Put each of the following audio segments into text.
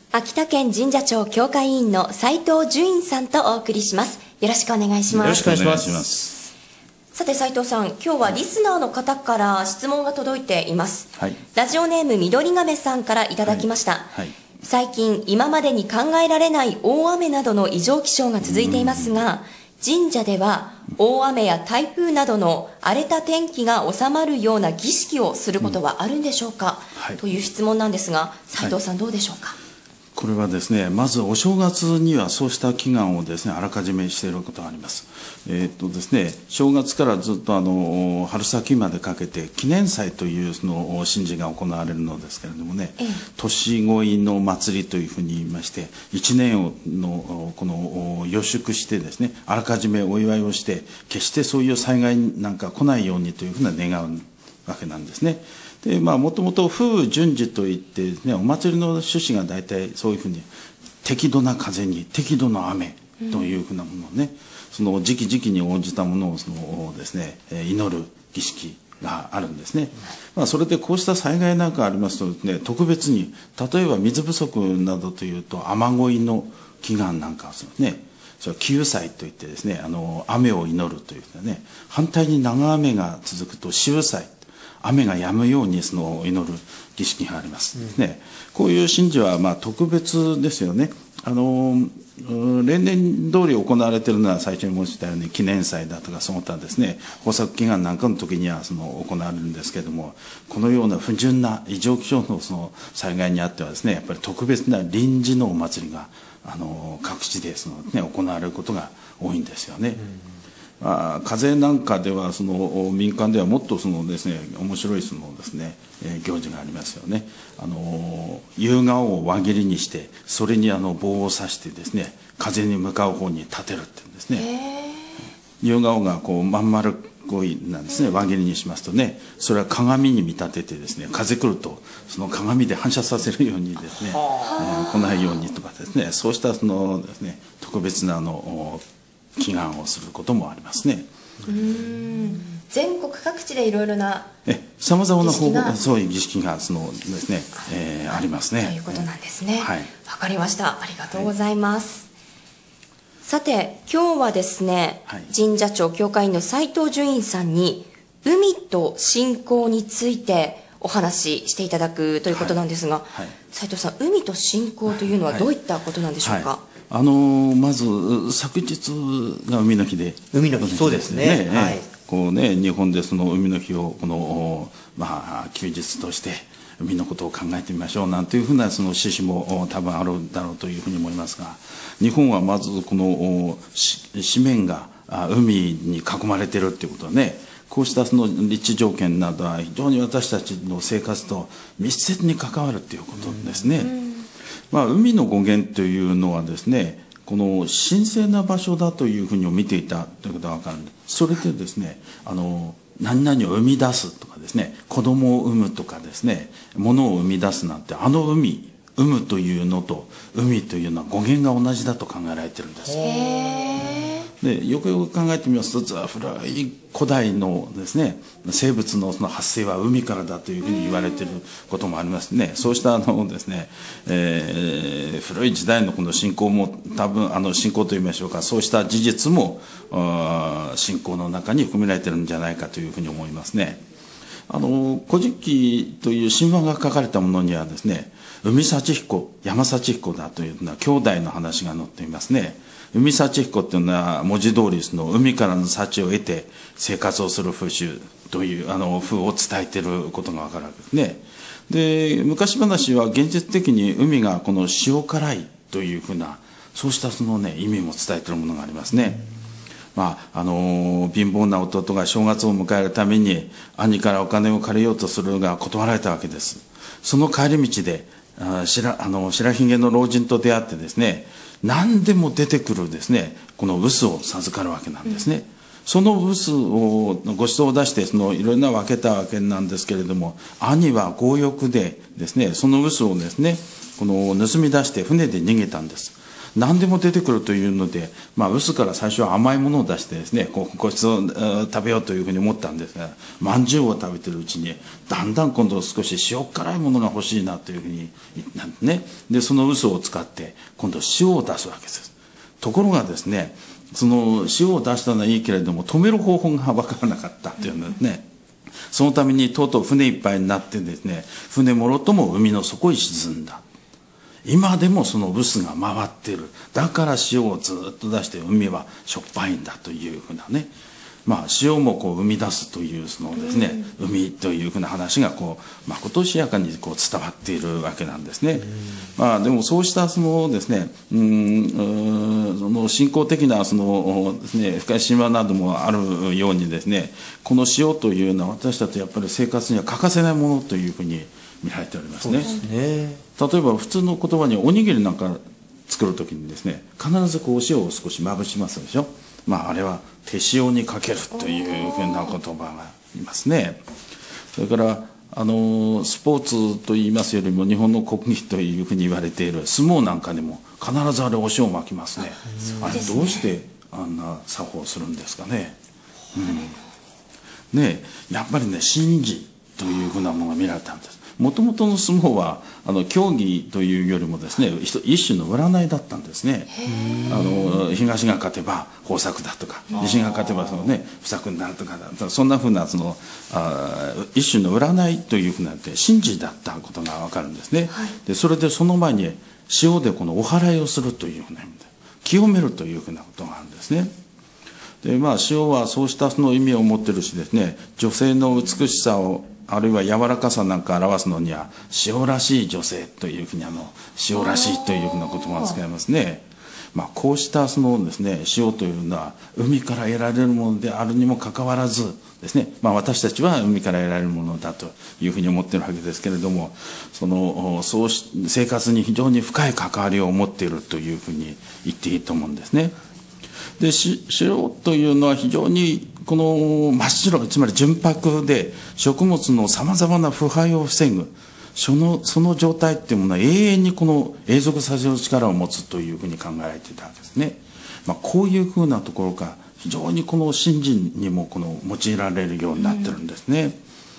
秋田県神社庁協会委員の斉藤純院さんとお送りします。よろしくお願いします。 よろしくお願いします。 さて斉藤さん、今日はリスナーの方から質問が届いています。 はい、 ラジオネーム緑亀さんからいただきました。 はいはい、 最近今までに考えられない大雨などの異常気象が続いていますが、神社では大雨や台風などの荒れた天気が収まるような儀式をすることはあるんでしょうか、という質問なんですが、斉藤さんどうでしょうか。 これはですね、まずお正月にはそうした祈願をですね、あらかじめしていることがあります。ですね、正月からずっと春先までかけて記念祭というその神事が行われるのですけれどもね、年越いの祭りというふうに言いまして、一年のこの予祝してですね、あらかじめお祝いをして、決してそういう災害なんか来ないようにというふうな願うわけなんですね。でもともと風雨順次といってですね、お祭りの趣旨が大体そういうふうに適度な風に適度な雨というふうなものをね、その時期に応じたものをそのですね、祈る儀式があるんですね。それでこうした災害なんかありますとですね、特別に例えば水不足などというと雨乞いの祈願なんかをするね。それは祈雨祭といってですね、雨を祈るというかね、反対に長雨が続くと止雨祭、雨が止むようにその祈る儀式がありますね。こういう神事は特別ですよね。例年通り行われているのは最初に申したように記念祭だとかその他ですね、豊作祈願なんかの時には行われるんですけれども、このような不純な異常気象のその災害にあってはですね、やっぱり特別な臨時のお祭りが各地で行われることが多いんですよね。風なんかでは民間ではもっとですね、面白いですね、行事がありますよね。夕顔を輪切りにしてそれに棒を刺してですね、風に向かう方に立てるっていうんですね。夕顔がこうまん丸っこいなんですね、輪切りにしますとね、それは鏡に見立ててですね、風来るとその鏡で反射させるようにですね、来ないようにとかですね、そうしたですね、特別な祈願をすることもありますね。 全国各地でいろいろなさまざまなそういう儀式がですね、ありますね。 ということなんですね。 はい、 わかりました。ありがとうございます。さて今日はですね、神社庁協会員の斉藤純院さんに海と信仰についてお話ししていただくということなんですが、斉藤さん、海と信仰というのはどういったことなんでしょうか。 まず昨日が海の日で、 海の日、そうですね。 こうね、日本でその海の日をこの休日として海のことを考えてみましょうなんていうふうなその趣旨も多分あるだろうというふうに思いますが、日本はまずこの四面が海に囲まれてるっていうことはね、こうしたその立地条件などは非常に私たちの生活と密接に関わるということですね。海の語源というのはですね、この神聖な場所だというふうに見ていたということが分かるんです。それでですね、何々を生み出すとかですね、子供を産むとかですね、物を生み出すなんて、産むというのと海というのは語源が同じだと考えられてるんです。でよくよく考えてみますと、古い古代のですね、生物のその発生は海からだというふうに言われていることもありますね。そうしたですね、古い時代のこの信仰も多分信仰と言いましょうか、そうした事実も信仰の中に含められているんじゃないかというふうに思いますね。古事記という神話が書かれたものにはですね、海幸彦、山幸彦だというのは兄弟の話が載っていますね。海幸彦っていうのは文字通りその海からの幸を得て生活をする風習という風を伝えていることがわかるわけですね。で、昔話は現実的に海がこの塩辛いというふうな、そうしたそのね、意味も伝えているものがありますね。貧乏な弟が正月を迎えるために兄からお金を借りようとするが断られたわけです。その帰り道で白ひげの老人と出会ってですね、何でも出てくるですね、この臼を授かるわけなんですね。その臼をご馳走を出していろんな分けたわけなんですけれども、兄は強欲でですね、その臼をですね、盗み出して船で逃げたんです。 何でも出てくるというので、臼から最初は甘いものを出してですね、こいつを食べようというふうに思ったんですが、まんじゅうを食べてるうちにだんだん今度少し塩辛いものが欲しいなというふうになってね、でその臼を使って今度塩を出すわけです。ところがですね、その塩を出したのはいいけれども止める方法が分からなかったというのですね。そのためにとうとう船いっぱいになってですね、船もろとも海の底へ沈んだ。今でもその臼が回っている。だから塩をずっと出して海はしょっぱいんだというふうなね、塩も生み出すというそのですね、海というふうな話がまことしやかに伝わっているわけなんですね。でもそうしたそのですね、その信仰的なそのですね、深い神話などもあるようにですね、この塩というのは私たちやっぱり生活には欠かせないものというふうに見られておりますね。例えば普通の言葉におにぎりなんか作る時にですね、必ずお塩を少しまぶしますでしょ。あれは手塩にかけるというふうな言葉がありますね。それからスポーツといいますよりも日本の国技というふうに言われている相撲なんかにも必ずあれお塩をまきますね。あれどうしてあんな作法するんですかね。やっぱりね、神事というふうなものが見られたんです。もともとの相撲は競技というよりもですね、一種の占いだったんですね。東が勝てば豊作だとか、西が勝てばそのね不作になるとか、そんなふうな一種の占いというふうな神事だったことが分かるんですね。でそれでその前に塩でお祓いをするというふうな意味で清めるというふうなことがあるんですね。で塩はそうしたその意味を持ってるしですね、女性の美しさをあるいは柔らかさなんか表すのには塩らしい女性というふうに塩らしいというふうな言葉を使いますね。こうしたそのですね、塩というのは海から得られるものであるにもかかわらずですね、私たちは海から得られるものだというふうに思っているわけですけれども、そう生活に非常に深い関わりを持っているというふうに言っていいと思うんですね。で塩というのは非常に真っ白、つまり純白で食物のさまざまな腐敗を防ぐその状態っていうものは永遠に永続させる力を持つというふうに考えられていたわけですね。こういうふうなところが非常に神事にも用いられるようになってるんですね。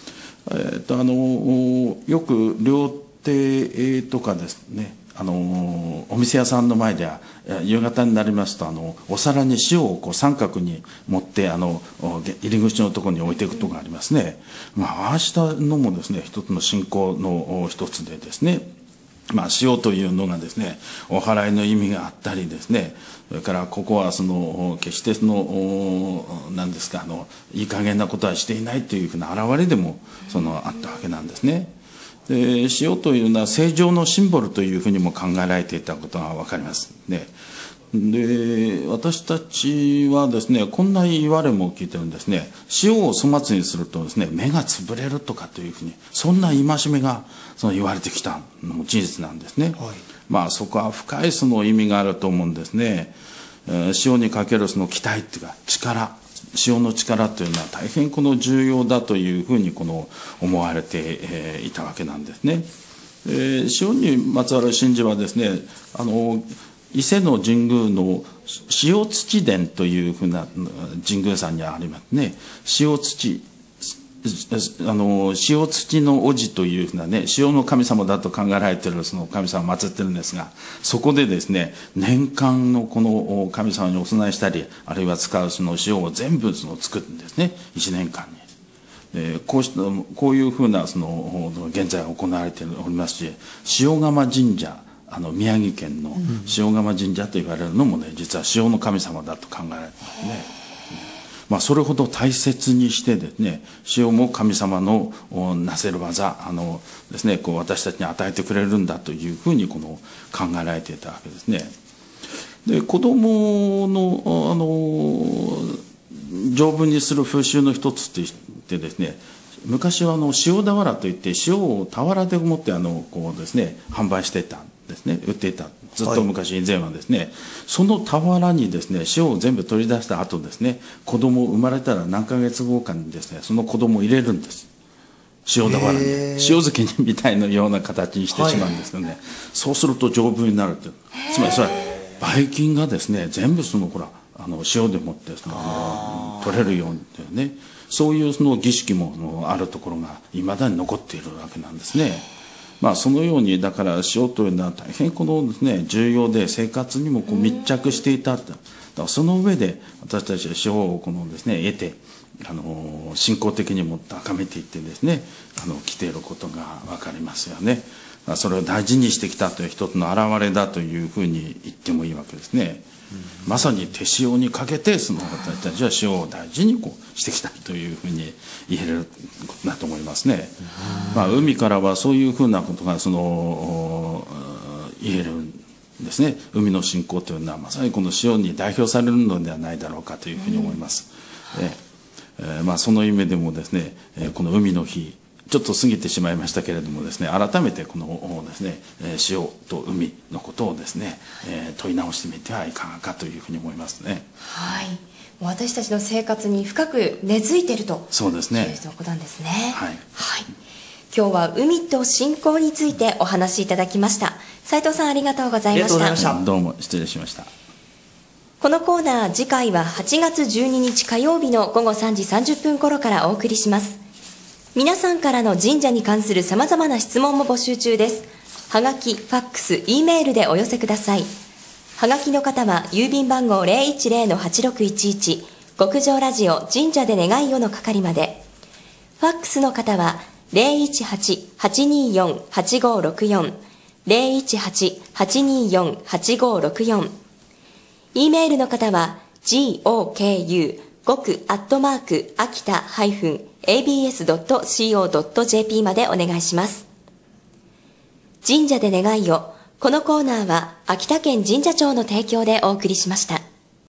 よく料亭とかですね、お店屋さんの前では夕方になりますとお皿に塩を三角に持って入り口のところに置いていくところがありますね。ああしたのもですね、一つの信仰の一つでですね、塩というのがですね、お祓いの意味があったりですね、それからここは決して何ですかいい加減なことはしていないというふうな表れでもあったわけなんですね。で塩というのは正常のシンボルというふうにも考えられていたことが分かりますね。で私たちはですね、こんな言われも聞いてるんですね。塩を粗末にするとですね、目が潰れるとかというふうに、そんな戒めが言われてきたのも事実なんですね。そこは深い意味があると思うんですね。塩にかける期待っていうか力、塩の力というのは大変重要だというふうに思われていたわけなんですね。塩にまつわる神事はですね、伊勢の神宮の塩土殿というふうな神宮さんにありますね。塩土の叔父というふうなね、塩の神様だと考えられているその神様を祀ってるんですが、そこでですね、年間の神様にお供えしたり、あるいは使う塩を全部作るんですね、1年間に。こういうふうな現在行われておりますし、塩釜神社、宮城県の塩釜神社と言われるのもね、実は塩の神様だと考えられてますね。それほど大切にしてですね、塩も神様のなせる技ですね、私たちに与えてくれるんだというふうに考えられていたわけですね。で子供の丈夫にする風習の一つとしてですね、昔は塩俵といって塩を俵で持ってですね、販売していたんですね、売っていた。ずっと昔以前はですね、その俵にですね、塩を全部取り出した後ですね、子供生まれたら何ヶ月後かにですね、その子供を入れるんです。塩俵に。塩漬けみたいなような形にしてしまうんですけどね、そうすると丈夫になるという。つまりそれはばい菌がですね、全部ほら、塩でもって取れるようにね、そういう儀式もあるところがいまだに残っているわけなんですね。そのように、だから塩というのは大変ですね、重要で生活にも密着していた。だからその上で私たちは塩をですね、得て、信仰的にも高めていってですね、来ていることが分かりますよね。それを大事にしてきたという一つの表れだというふうに言ってもいいわけですね。まさに手塩にかけて私たちは塩を大事にしてきたというふうに言えることだと思いますね。海からはそういうふうなことが言えるんですね。海の信仰というのはまさにこの塩に代表されるのではないだろうかというふうに思います。その意味でもですね、この海の日ちょっと過ぎてしまいましたけれどもですね、改めてこのですね、塩と海のことをですね、問い直してみてはいかがかというふうに思いますね。 はい。私たちの生活に深く根付いていると。 そうですね。 いうことなんですね。 はい。 はい。今日は海と信仰についてお話しいただきました。斉藤さん、ありがとうございました。 ありがとうございました。 どうも失礼しました。 このコーナー、次回は8月12日火曜日の午後3時30分頃からお送りします。皆さんからの神社に関する様々な質問も募集中です。はがき、ファックス、Eメールでお寄せください。はがきの方は郵便番号 010-8611 極上ラジオ神社で願いをの係まで。ファックスの方は 018-824-8564 018-824-8564 Eメールの方は goku 極秋田-abs.co.jp までお願いします。神社で願いを。このコーナーは秋田県神社庁の提供でお送りしました。